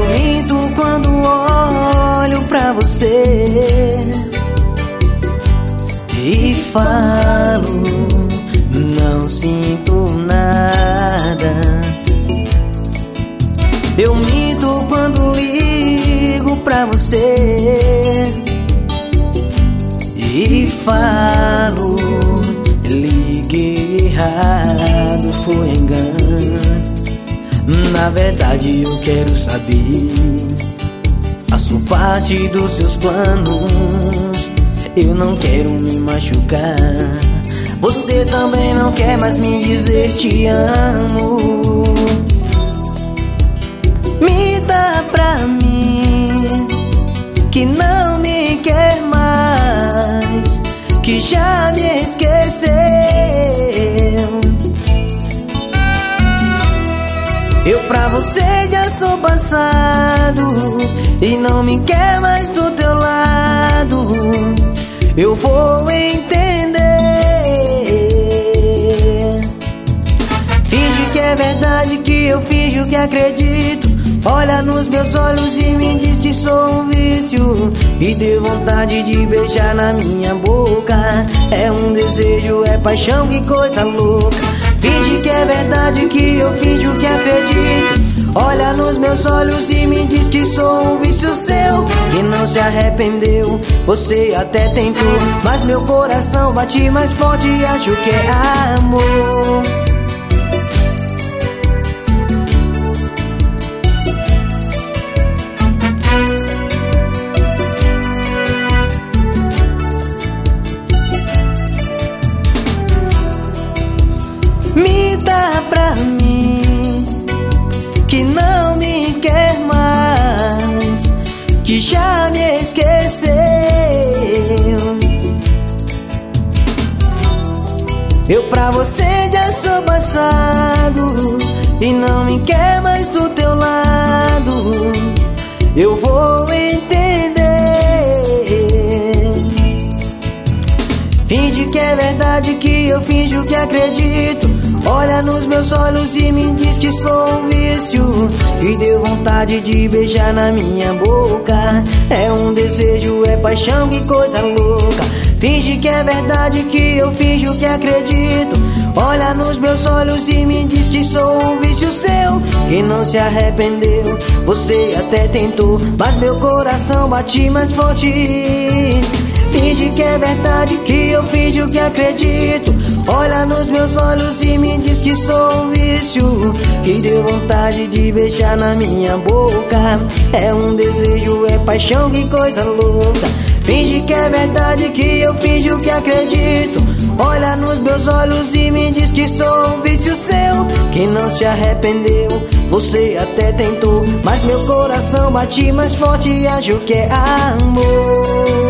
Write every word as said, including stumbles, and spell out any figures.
minto quando olho pra você e falo, não sinto nada. Eu minto quando ligo pra você e falo, liguei errado, foi engano. Na verdade eu quero saber a sua parte dos seus planos. Eu não quero me machucar. Você também não quer mais me dizer te amo. Me dá pra mim que não me quer mais, que já me esqueceu. Eu pra você já sou passado e não me quer mais do teu lado. Eu vou entender. Finge que é verdade que eu finjo que acredito. Olha nos meus olhos e me diz que sou um vício, que deu vontade de beijar na minha boca. É um desejo, é paixão, que coisa louca. Finge que é verdade que eu finjo que acredito. Olha nos meus olhos e me diz que sou um vício seu, que não se arrependeu. Você até tentou, mas meu coração bate mais forte e acho que é amor. Me dá pra mim que não me quer mais, que já me esqueceu. Eu pra você já sou passado e não me quer mais do teu lado. Eu vou entender. Finge que é verdade que eu finjo que acredito. Olha nos meus olhos e me diz que sou um vício, que deu vontade de beijar na minha boca. É um desejo, é paixão, que coisa louca. Finge que é verdade que eu finjo que acredito. Olha nos meus olhos e me diz que sou um vício seu, que não se arrependeu. Você até tentou, mas meu coração bate mais forte. Finge que é verdade que eu finjo que acredito. Olha nos meus olhos e me diz que sou um vício, que deu vontade de beijar na minha boca. É um desejo, é paixão, que coisa louca. Finge que é verdade que eu finjo que acredito. Olha nos meus olhos e me diz que sou um vício seu, que não se arrependeu. Você até tentou, mas meu coração bate mais forte e acho que é amor.